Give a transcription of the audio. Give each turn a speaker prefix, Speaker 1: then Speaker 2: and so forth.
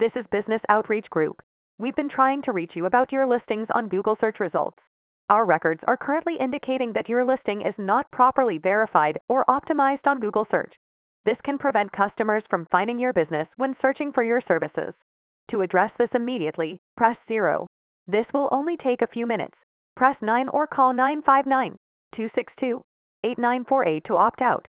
Speaker 1: This is Business Outreach Group. We've been trying to reach you about your listings on Google search results. Our records are currently indicating that your listing is not properly verified or optimized on Google search. This can prevent customers from finding your business when searching for your services. To address this immediately, press 0. This will only take a few minutes. Press 9 or call 959-262-8948 to opt out.